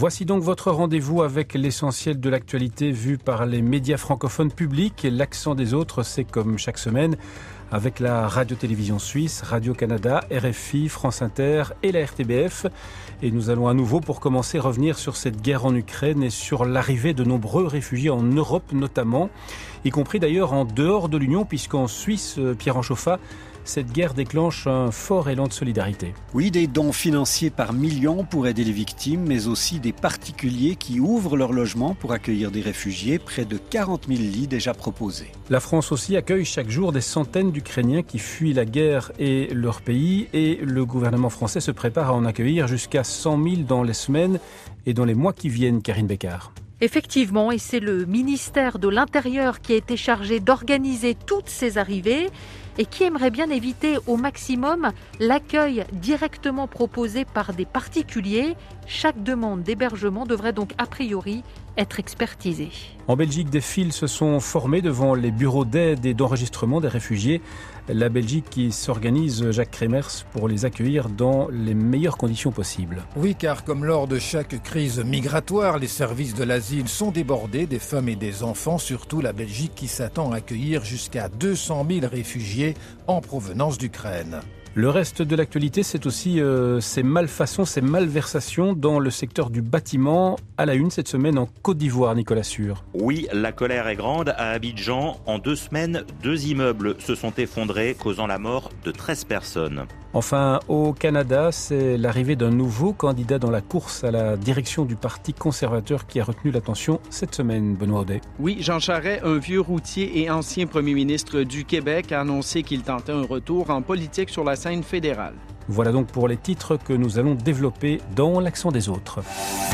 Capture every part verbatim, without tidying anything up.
Voici donc votre rendez-vous avec l'essentiel de l'actualité vue par les médias francophones publics. Et l'accent des autres, c'est comme chaque semaine avec la radio-télévision suisse, Radio-Canada, R F I, France Inter et la R T B F. Et nous allons à nouveau, pour commencer, revenir sur cette guerre en Ukraine et sur l'arrivée de nombreux réfugiés en Europe notamment, y compris d'ailleurs en dehors de l'Union, puisqu'en Suisse, Pierre Anchoffa, cette guerre déclenche un fort élan de solidarité. Oui, des dons financiers par millions pour aider les victimes, mais aussi des particuliers qui ouvrent leur logement pour accueillir des réfugiés, près de quarante mille lits déjà proposés. La France aussi accueille chaque jour des centaines d'Ukrainiens qui fuient la guerre et leur pays, et le gouvernement français se prépare à en accueillir jusqu'à cent mille dans les semaines et dans les mois qui viennent, Karine Bécard. Effectivement, et c'est le ministère de l'Intérieur qui a été chargé d'organiser toutes ces arrivées et qui aimerait bien éviter au maximum l'accueil directement proposé par des particuliers. Chaque demande d'hébergement devrait donc a priori être expertisée. En Belgique, des files se sont formées devant les bureaux d'aide et d'enregistrement des réfugiés. La Belgique qui s'organise, Jacques Kremers, pour les accueillir dans les meilleures conditions possibles. Oui, car comme lors de chaque crise migratoire, les services de l'asile sont débordés des femmes et des enfants, surtout la Belgique qui s'attend à accueillir jusqu'à deux cent mille réfugiés en provenance d'Ukraine. Le reste de l'actualité, c'est aussi euh, ces malfaçons, ces malversations dans le secteur du bâtiment. À la une cette semaine en Côte d'Ivoire, Nicolas Sûr. Oui, la colère est grande. À Abidjan, en deux semaines, deux immeubles se sont effondrés, causant la mort de treize personnes. Enfin, au Canada, c'est l'arrivée d'un nouveau candidat dans la course à la direction du Parti conservateur qui a retenu l'attention cette semaine, Benoît Audet. Oui, Jean Charest, un vieux routier et ancien premier ministre du Québec, a annoncé qu'il tentait un retour en politique sur la scène fédérale. Voilà donc pour les titres que nous allons développer dans l'accent des autres.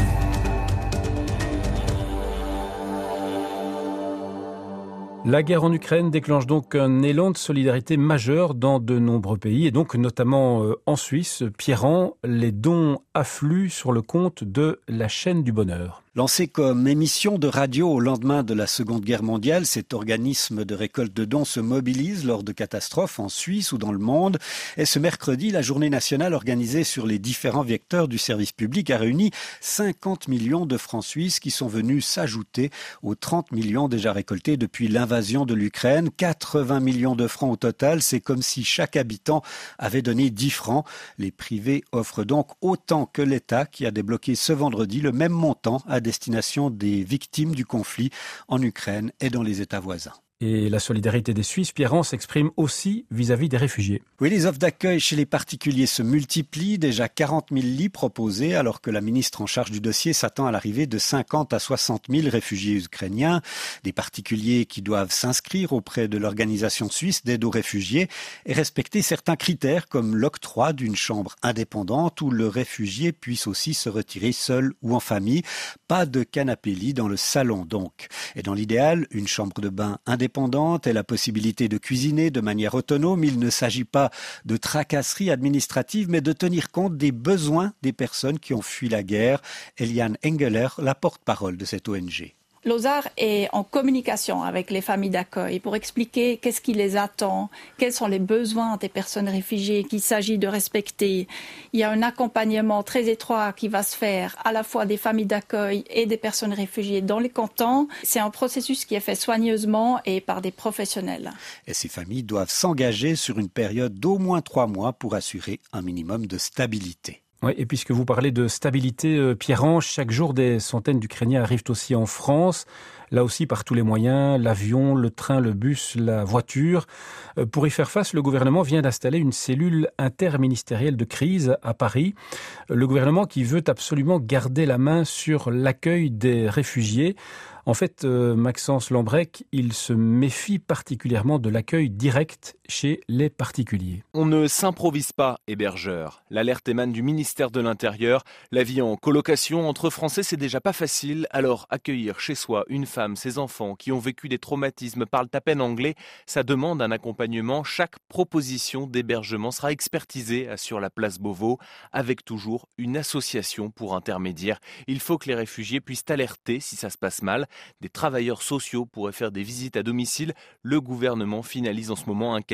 La guerre en Ukraine déclenche donc un élan de solidarité majeur dans de nombreux pays et donc notamment en Suisse. Pierran, les dons affluent sur le compte de la chaîne du bonheur. Lancé comme émission de radio au lendemain de la Seconde Guerre mondiale, cet organisme de récolte de dons se mobilise lors de catastrophes en Suisse ou dans le monde. Et ce mercredi, la journée nationale organisée sur les différents vecteurs du service public a réuni cinquante millions de francs suisses qui sont venus s'ajouter aux trente millions déjà récoltés depuis l'invasion de l'Ukraine. quatre-vingts millions de francs au total, c'est comme si chaque habitant avait donné dix francs. Les privés offrent donc autant que l'État qui a débloqué ce vendredi le même montant à destination des victimes du conflit en Ukraine et dans les États voisins. Et la solidarité des Suisses, Pierran, s'exprime aussi vis-à-vis des réfugiés. Oui, les offres d'accueil chez les particuliers se multiplient. Déjà quarante mille lits proposés, alors que la ministre en charge du dossier s'attend à l'arrivée de cinquante à soixante mille réfugiés ukrainiens. Des particuliers qui doivent s'inscrire auprès de l'organisation suisse d'aide aux réfugiés et respecter certains critères comme l'octroi d'une chambre indépendante où le réfugié puisse aussi se retirer seul ou en famille. Pas de canapé-lit dans le salon donc. Et dans l'idéal, une chambre de bain indépendante et la possibilité de cuisiner de manière autonome. Il ne s'agit pas de tracasserie administrative, mais de tenir compte des besoins des personnes qui ont fui la guerre. Eliane Engeler, la porte-parole de cette O N G. L'Ozar est en communication avec les familles d'accueil pour expliquer qu'est-ce qui les attend, quels sont les besoins des personnes réfugiées qu'il s'agit de respecter. Il y a un accompagnement très étroit qui va se faire à la fois des familles d'accueil et des personnes réfugiées dans les cantons. C'est un processus qui est fait soigneusement et par des professionnels. Et ces familles doivent s'engager sur une période d'au moins trois mois pour assurer un minimum de stabilité. Oui, et puisque vous parlez de stabilité, euh, Pierran, chaque jour des centaines d'Ukrainiens arrivent aussi en France, là aussi par tous les moyens, l'avion, le train, le bus, la voiture. Euh, pour y faire face, le gouvernement vient d'installer une cellule interministérielle de crise à Paris. Le gouvernement qui veut absolument garder la main sur l'accueil des réfugiés. En fait, euh, Maxence Lambrec, il se méfie particulièrement de l'accueil direct chez les particuliers. On ne s'improvise pas hébergeur. L'alerte émane du ministère de l'Intérieur. La vie en colocation entre Français, c'est déjà pas facile. Alors, accueillir chez soi une femme, ses enfants qui ont vécu des traumatismes, parlent à peine anglais, ça demande un accompagnement. Chaque proposition d'hébergement sera expertisée, assure la place Beauvau, avec toujours une association pour intermédiaire. Il faut que les réfugiés puissent alerter si ça se passe mal. Des travailleurs sociaux pourraient faire des visites à domicile. Le gouvernement finalise en ce moment un cahier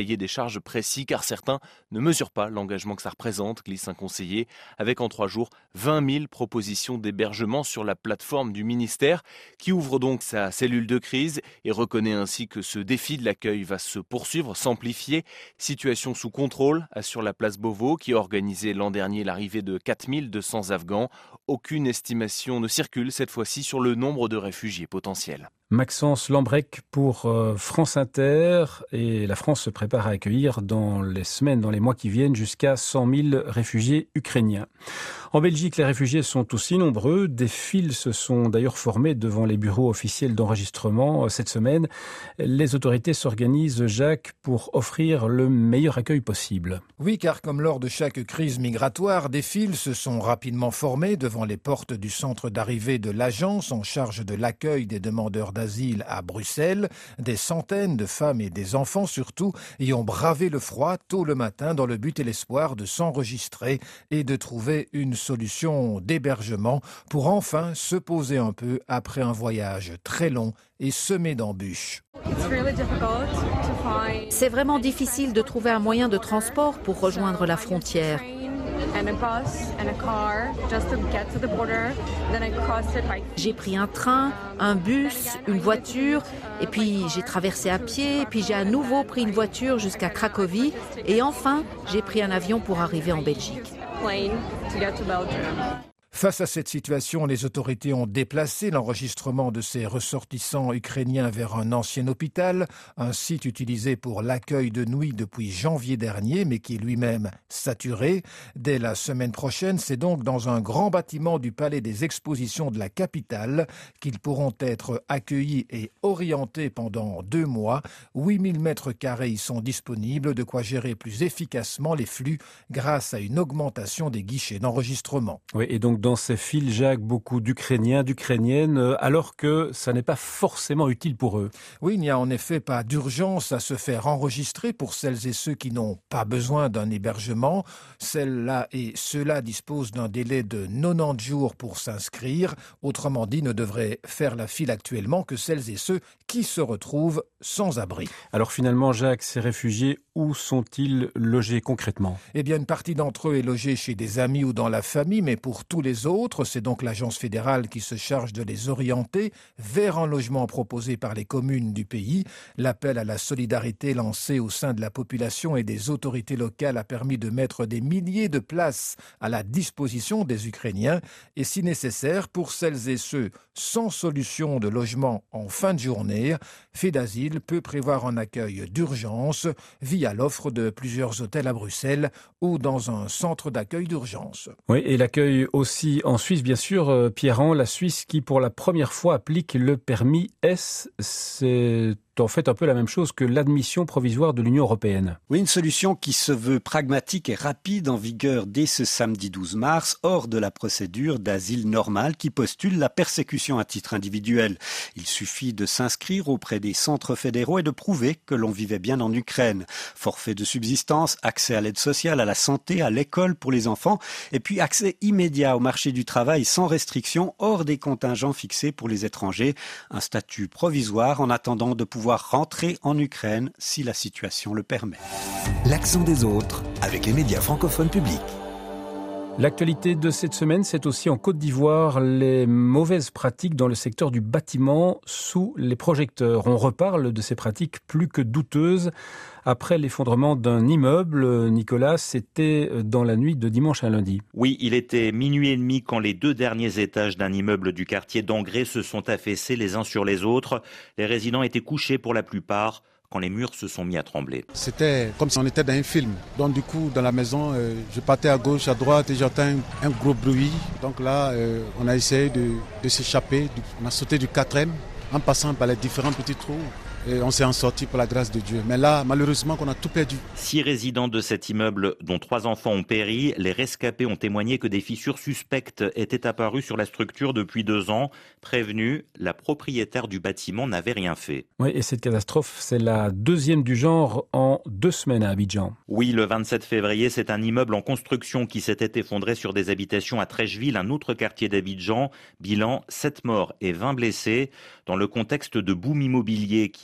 cahier des charges précis car certains ne mesurent pas l'engagement que ça représente, glisse un conseiller, avec en trois jours vingt mille propositions d'hébergement sur la plateforme du ministère qui ouvre donc sa cellule de crise et reconnaît ainsi que ce défi de l'accueil va se poursuivre, s'amplifier. Situation sous contrôle, assure la place Beauvau qui a organisé l'an dernier l'arrivée de quatre mille deux cents Afghans. Aucune estimation ne circule cette fois-ci sur le nombre de réfugiés potentiels. Maxence Lambrec pour euh, France Inter, et la France se prépare à accueillir dans les semaines, dans les mois qui viennent, jusqu'à cent mille réfugiés ukrainiens. En Belgique, les réfugiés sont aussi nombreux. Des files se sont d'ailleurs formées devant les bureaux officiels d'enregistrement cette semaine. Les autorités s'organisent, Jacques, pour offrir le meilleur accueil possible. Oui, car comme lors de chaque crise migratoire, des files se sont rapidement formées devant les portes du centre d'arrivée de l'agence en charge de l'accueil des demandeurs d'asile à Bruxelles. Des centaines de femmes et des enfants surtout y ont bravé le froid tôt le matin dans le but et l'espoir de s'enregistrer et de trouver une solution d'hébergement pour enfin se poser un peu après un voyage très long et semé d'embûches. C'est vraiment difficile de trouver un moyen de transport pour rejoindre la frontière. J'ai pris un train, un bus, une voiture, et puis j'ai traversé à pied, puis j'ai à nouveau pris une voiture jusqu'à Cracovie, et enfin j'ai pris un avion pour arriver en Belgique. Face à cette situation, les autorités ont déplacé l'enregistrement de ces ressortissants ukrainiens vers un ancien hôpital, un site utilisé pour l'accueil de nuit depuis janvier dernier, mais qui est lui-même saturé. Dès la semaine prochaine, c'est donc dans un grand bâtiment du Palais des Expositions de la capitale qu'ils pourront être accueillis et orientés pendant deux mois. huit mille mètres carrés y sont disponibles, de quoi gérer plus efficacement les flux grâce à une augmentation des guichets d'enregistrement. Oui, et donc dans ces files, Jacques, beaucoup d'Ukrainiens, d'Ukrainiennes, alors que ça n'est pas forcément utile pour eux. Oui, il n'y a en effet pas d'urgence à se faire enregistrer pour celles et ceux qui n'ont pas besoin d'un hébergement. Celles-là et ceux-là disposent d'un délai de quatre-vingt-dix jours pour s'inscrire. Autrement dit, ne devraient faire la file actuellement que celles et ceux qui se retrouvent sans abri. Alors finalement, Jacques, ces réfugiés, où sont-ils logés concrètement ? Eh bien, une partie d'entre eux est logée chez des amis ou dans la famille, mais pour tous les autres, c'est donc l'agence fédérale qui se charge de les orienter vers un logement proposé par les communes du pays. L'appel à la solidarité lancé au sein de la population et des autorités locales a permis de mettre des milliers de places à la disposition des Ukrainiens et si nécessaire, pour celles et ceux sans solution de logement en fin de journée, Fedasile peut prévoir un accueil d'urgence via l'offre de plusieurs hôtels à Bruxelles ou dans un centre d'accueil d'urgence. Oui, et l'accueil aussi en Suisse, bien sûr, Pierre-An, la Suisse qui pour la première fois applique le permis S. C'est en fait un peu la même chose que l'admission provisoire de l'Union européenne. Oui, une solution qui se veut pragmatique et rapide, en vigueur dès ce samedi douze mars, hors de la procédure d'asile normale qui postule la persécution à titre individuel. Il suffit de s'inscrire auprès des centres fédéraux et de prouver que l'on vivait bien en Ukraine. Forfait de subsistance, accès à l'aide sociale, à la santé, à l'école pour les enfants, et puis accès immédiat au marché du travail sans restriction, hors des contingents fixés pour les étrangers. Un statut provisoire en attendant de pouvoir rentrer en Ukraine si la situation le permet. L'accent des autres avec les médias francophones publics. L'actualité de cette semaine, c'est aussi en Côte d'Ivoire les mauvaises pratiques dans le secteur du bâtiment sous les projecteurs. On reparle de ces pratiques plus que douteuses après l'effondrement d'un immeuble. Nicolas, c'était dans la nuit de dimanche à lundi. Oui, il était minuit et demi quand les deux derniers étages d'un immeuble du quartier d'Angré se sont affaissés les uns sur les autres. Les résidents étaient couchés pour la plupart quand les murs se sont mis à trembler. C'était comme si on était dans un film. Donc du coup, dans la maison, euh, je partais à gauche, à droite et j'entends un, un gros bruit. Donc là, euh, on a essayé de, de s'échapper. On a sauté du quatrième en passant par les différents petits trous. Et on s'est en sorti par la grâce de Dieu. Mais là, malheureusement, qu'on a tout perdu. Six résidents de cet immeuble, dont trois enfants, ont péri. Les rescapés ont témoigné que des fissures suspectes étaient apparues sur la structure depuis deux ans. Prévenue, la propriétaire du bâtiment n'avait rien fait. Oui, et cette catastrophe, c'est la deuxième du genre en deux semaines à Abidjan. Oui, le vingt-sept février, c'est un immeuble en construction qui s'était effondré sur des habitations à Trècheville, un autre quartier d'Abidjan. Bilan, sept morts et vingt blessés. Dans le contexte de boom immobilier qui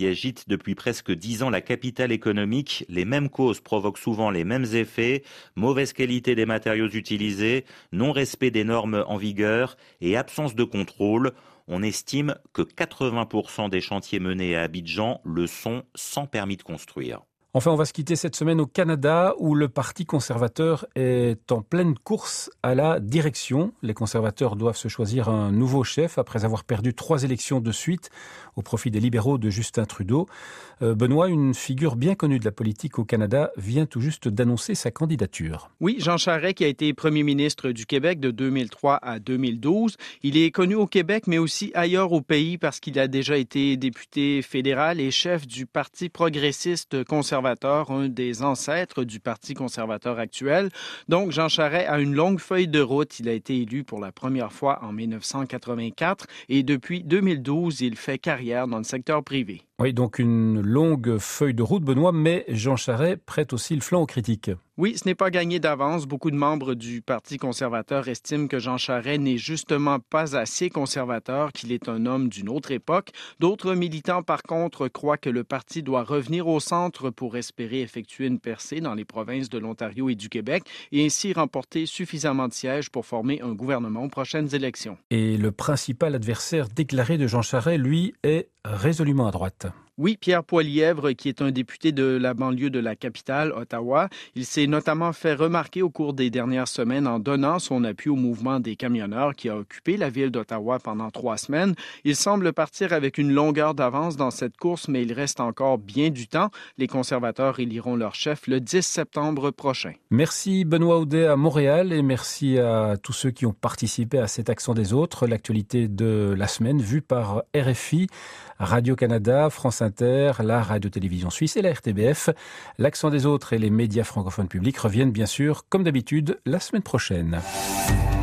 agite depuis presque dix ans la capitale économique. Les mêmes causes provoquent souvent les mêmes effets. Mauvaise qualité des matériaux utilisés, non-respect des normes en vigueur et absence de contrôle. On estime que quatre-vingts pour cent des chantiers menés à Abidjan le sont sans permis de construire. Enfin, on va se quitter cette semaine au Canada où le Parti conservateur est en pleine course à la direction. Les conservateurs doivent se choisir un nouveau chef après avoir perdu trois élections de suite au profit des libéraux de Justin Trudeau. Euh, Benoît, une figure bien connue de la politique au Canada, vient tout juste d'annoncer sa candidature. Oui, Jean Charest qui a été premier ministre du Québec de deux mille trois à deux mille douze. Il est connu au Québec mais aussi ailleurs au pays parce qu'il a déjà été député fédéral et chef du Parti progressiste conservateur, un des ancêtres du Parti conservateur actuel. Donc, Jean Charest a une longue feuille de route. Il a été élu pour la première fois en dix-neuf cent quatre-vingt-quatre et depuis deux mille douze, il fait carrière dans le secteur privé. Oui, donc une longue feuille de route, Benoît, mais Jean Charest prête aussi le flanc aux critiques. Oui, ce n'est pas gagné d'avance. Beaucoup de membres du Parti conservateur estiment que Jean Charest n'est justement pas assez conservateur, qu'il est un homme d'une autre époque. D'autres militants, par contre, croient que le parti doit revenir au centre pour espérer effectuer une percée dans les provinces de l'Ontario et du Québec et ainsi remporter suffisamment de sièges pour former un gouvernement aux prochaines élections. Et le principal adversaire déclaré de Jean Charest, lui, est résolument à droite. Oui, Pierre Poilievre, qui est un député de la banlieue de la capitale, Ottawa, il s'est notamment fait remarquer au cours des dernières semaines en donnant son appui au mouvement des camionneurs qui a occupé la ville d'Ottawa pendant trois semaines. Il semble partir avec une longueur d'avance dans cette course, mais il reste encore bien du temps. Les conservateurs éliront leur chef le dix septembre prochain. Merci Benoît Audet à Montréal et merci à tous ceux qui ont participé à cet Accent des autres. L'actualité de la semaine vue par R F I, Radio-Canada, France Inter, la radio-télévision suisse et la R T B F. L'Accent des autres et les médias francophones publics reviennent bien sûr, comme d'habitude, la semaine prochaine.